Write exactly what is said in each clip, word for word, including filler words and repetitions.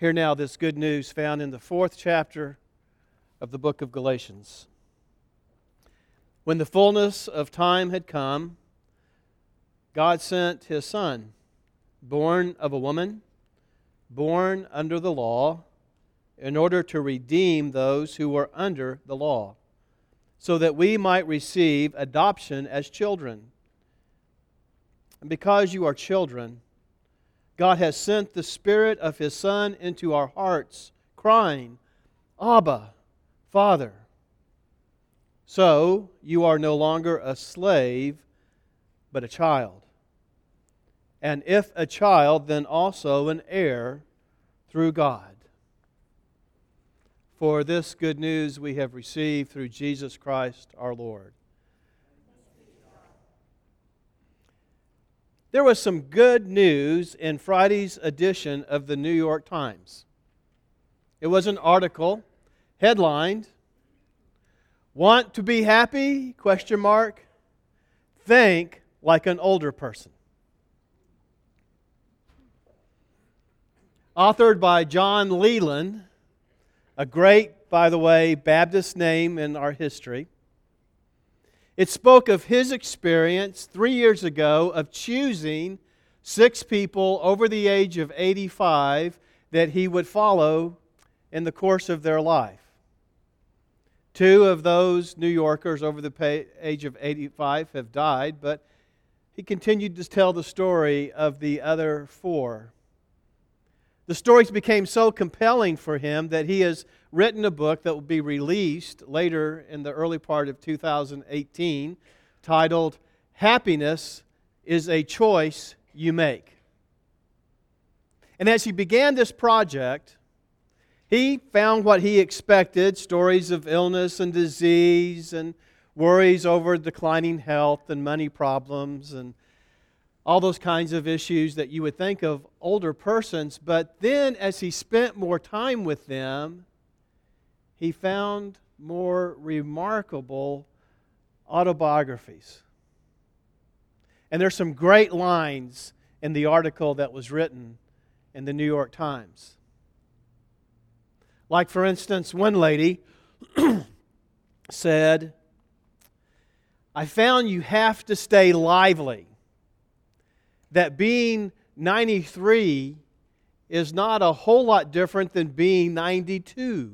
Hear now this good news found in the fourth chapter of the book of Galatians. When the fullness of time had come, God sent His Son, born of a woman, born under the law, in order to redeem those who were under the law, so that we might receive adoption as children. And because you are children, God has sent the Spirit of His Son into our hearts, crying, Abba, Father. So you are no longer a slave, but a child. And if a child, then also an heir through God. For this good news we have received through Jesus Christ our Lord. There was some good news in Friday's edition of the New York Times. It was an article headlined, "Want to be happy? Question mark. Think like an older person." Authored by John Leland, a great, by the way, Baptist name in our history. It spoke of his experience three years ago of choosing six people over the age of eighty-five that he would follow in the course of their life. Two of those New Yorkers over the age of eighty-five have died, but he continued to tell the story of the other four. The stories became so compelling for him that he has written a book that will be released later in the early part of two thousand eighteen titled, Happiness is a Choice You Make. And as he began this project, he found what he expected, stories of illness and disease and worries over declining health and money problems and all those kinds of issues that you would think of older persons. But then as he spent more time with them, he found more remarkable autobiographies. And there's some great lines in the article that was written in the New York Times. Like, for instance, one lady said, "I found you have to stay lively. That being ninety-three is not a whole lot different than being ninety-two.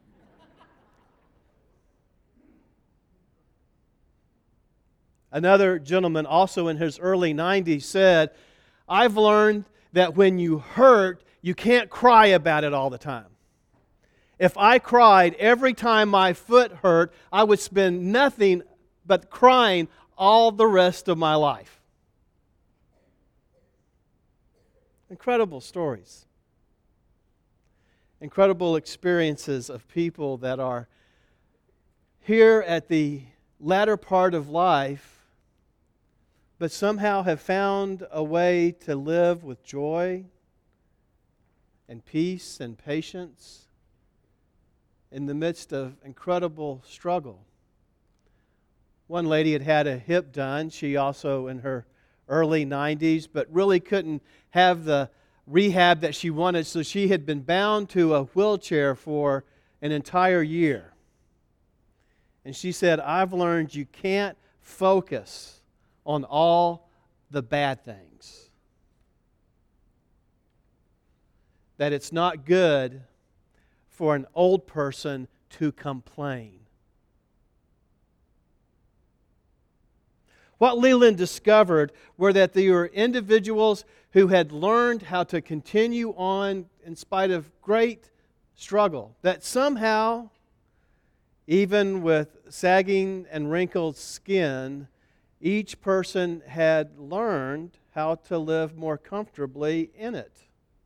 Another gentleman, also in his early nineties, said, "I've learned that when you hurt, you can't cry about it all the time. If I cried every time my foot hurt, I would spend nothing but crying all the rest of my life." Incredible stories. Incredible experiences of people that are here at the latter part of life, but somehow have found a way to live with joy and peace and patience in the midst of incredible struggle. One lady had had a hip done. She also in her early nineties, but really couldn't have the rehab that she wanted, so she had been bound to a wheelchair for an entire year. And she said, "I've learned you can't focus on all the bad things. That it's not good for an old person to complain." What Leland discovered were that there were individuals who had learned how to continue on in spite of great struggle. That somehow, even with sagging and wrinkled skin, each person had learned how to live more comfortably in it.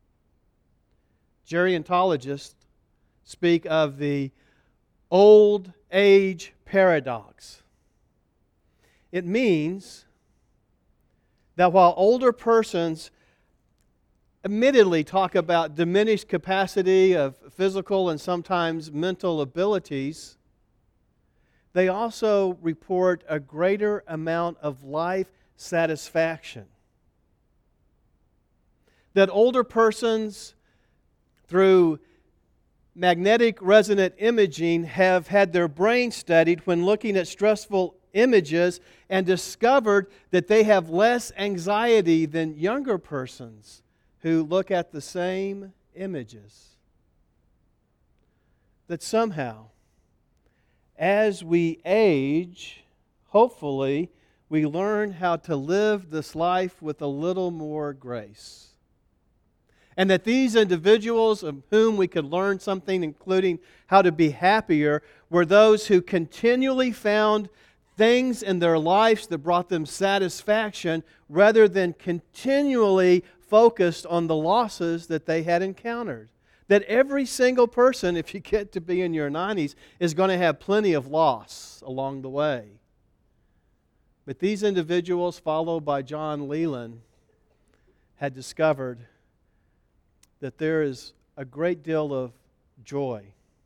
Gerontologists speak of the old age paradox. It means that while older persons admittedly talk about diminished capacity of physical and sometimes mental abilities, they also report a greater amount of life satisfaction. That older persons through magnetic resonant imaging, have had their brain studied when looking at stressful images and discovered that they have less anxiety than younger persons who look at the same images. That somehow, as we age, hopefully, we learn how to live this life with a little more grace. And that these individuals of whom we could learn something, including how to be happier, were those who continually found things in their lives that brought them satisfaction rather than continually focused on the losses that they had encountered. That every single person, if you get to be in your nineties, is going to have plenty of loss along the way. But these individuals, followed by John Leland, had discovered that there is a great deal of joy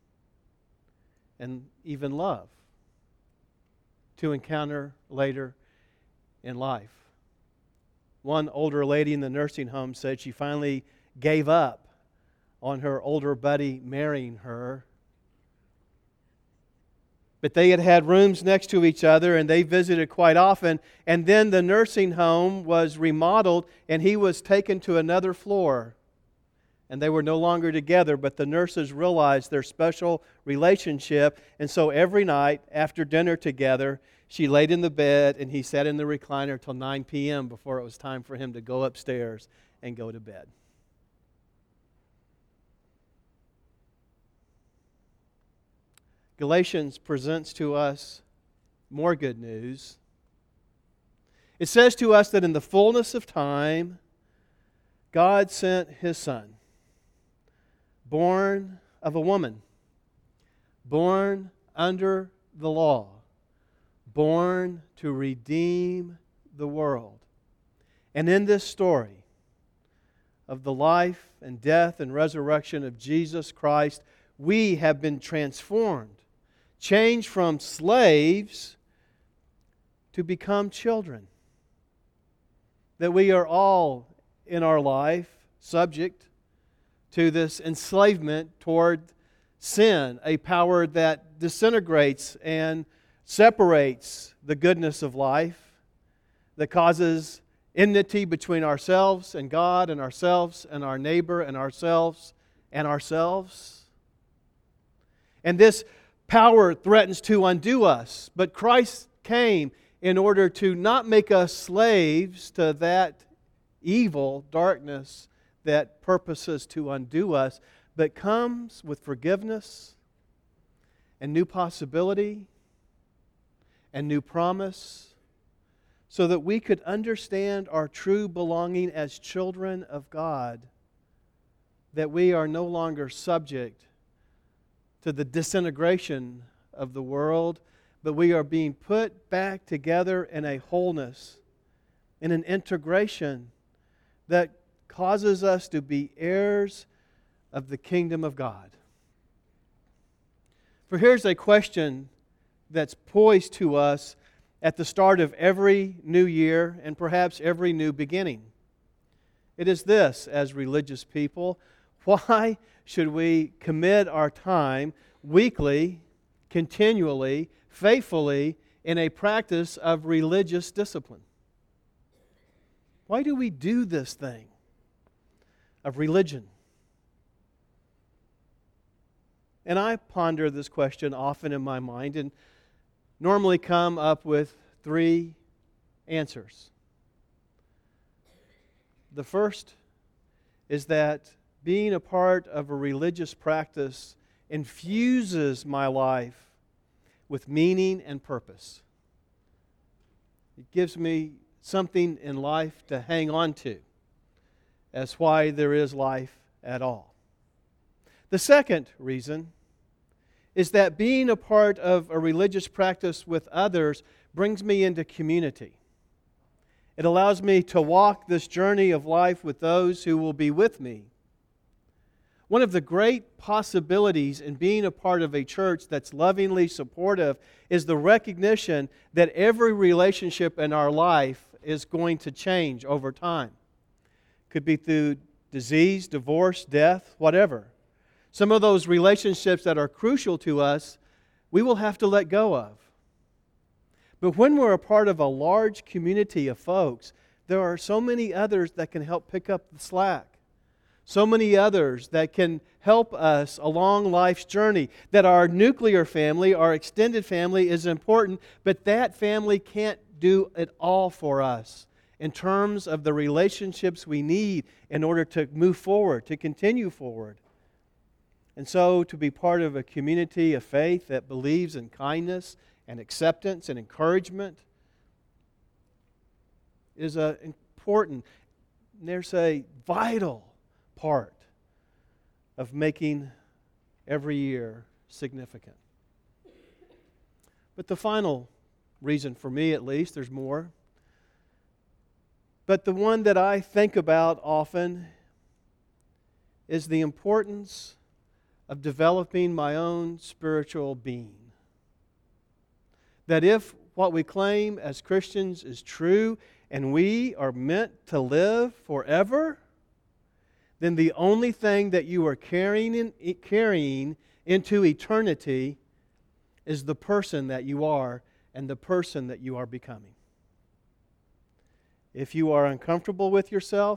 and even love to encounter later in life. One older lady in the nursing home said she finally gave up on her older buddy marrying her. But they had had rooms next to each other and they visited quite often. And then the nursing home was remodeled and he was taken to another floor. And they were no longer together, but the nurses realized their special relationship. And so every night after dinner together, she laid in the bed and he sat in the recliner till nine p.m. before it was time for him to go upstairs and go to bed. Galatians presents to us more good news. It says to us that in the fullness of time, God sent His Son, born of a woman, born under the law, born to redeem the world. And in this story of the life and death and resurrection of Jesus Christ, we have been transformed, changed from slaves to become children. That we are all in our life subject to this enslavement toward sin, a power that disintegrates and separates the goodness of life, that causes enmity between ourselves and God, and ourselves and our neighbor, and ourselves and ourselves. And this power threatens to undo us, but Christ came in order to not make us slaves to that evil darkness that purposes to undo us, but comes with forgiveness and new possibility and new promise, so that we could understand our true belonging as children of God, that we are no longer subject to the disintegration of the world, but we are being put back together in a wholeness, in an integration that causes us to be heirs of the kingdom of God. For here's a question that's poised to us at the start of every new year and perhaps every new beginning. It is this: as religious people, why should we commit our time weekly, continually, faithfully in a practice of religious discipline? Why do we do this thing of religion? And I ponder this question often in my mind and normally come up with three answers. The first is that being a part of a religious practice infuses my life with meaning and purpose. It gives me something in life to hang on to as why there is life at all. The second reason is that being a part of a religious practice with others brings me into community. It allows me to walk this journey of life with those who will be with me. One of the great possibilities in being a part of a church that's lovingly supportive is the recognition that every relationship in our life is going to change over time. Could be through disease, divorce, death, whatever. Some of those relationships that are crucial to us, we will have to let go of. But when we're a part of a large community of folks, there are so many others that can help pick up the slack. So many others that can help us along life's journey. That our nuclear family, our extended family is important, but that family can't do it all for us in terms of the relationships we need in order to move forward, to continue forward. And so to be part of a community of faith that believes in kindness and acceptance and encouragement is an important, there's a vital part of making every year significant. But the final reason, for me at least, there's more, but the one that I think about often is the importance of developing my own spiritual being. That if what we claim as Christians is true and we are meant to live forever, then the only thing that you are carrying, in, carrying into eternity is the person that you are and the person that you are becoming. If you are uncomfortable with yourself,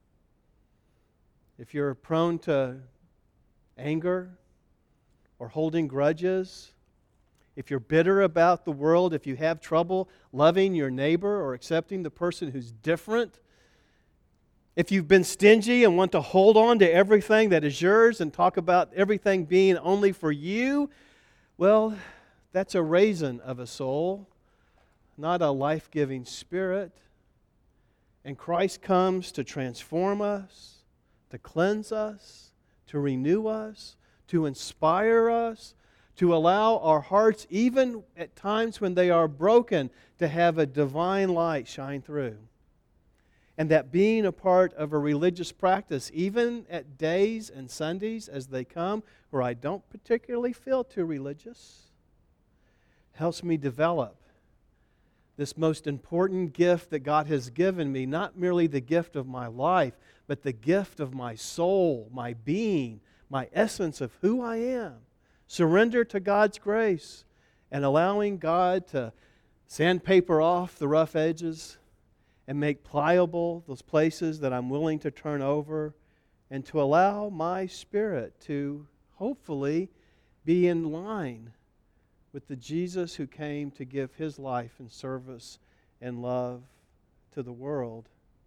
if you're prone to anger or holding grudges, if you're bitter about the world, if you have trouble loving your neighbor or accepting the person who's different, if you've been stingy and want to hold on to everything that is yours and talk about everything being only for you, well, that's a raisin of a soul, not a life-giving spirit. And Christ comes to transform us, to cleanse us, to renew us, to inspire us, to allow our hearts, even at times when they are broken, to have a divine light shine through. And that being a part of a religious practice, even at days and Sundays as they come, where I don't particularly feel too religious, helps me develop this most important gift that God has given me, not merely the gift of my life, but the gift of my soul, my being, my essence of who I am. Surrender to God's grace and allowing God to sandpaper off the rough edges and make pliable those places that I'm willing to turn over, and to allow my spirit to hopefully be in line with the Jesus who came to give His life in service and love to the world.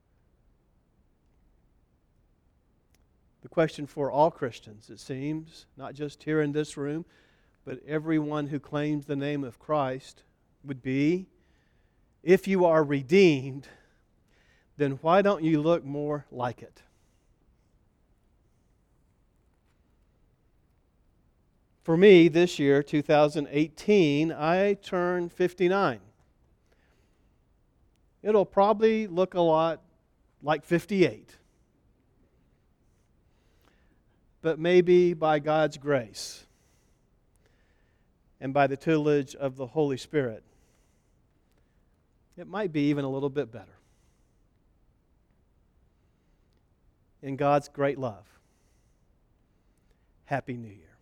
The question for all Christians, it seems, not just here in this room, but everyone who claims the name of Christ, would be, if you are redeemed, then why don't you look more like it? For me, this year, two thousand eighteen, I turned fifty-nine. It'll probably look a lot like fifty-eight. But maybe by God's grace and by the tutelage of the Holy Spirit, it might be even a little bit better. In God's great love, Happy New Year.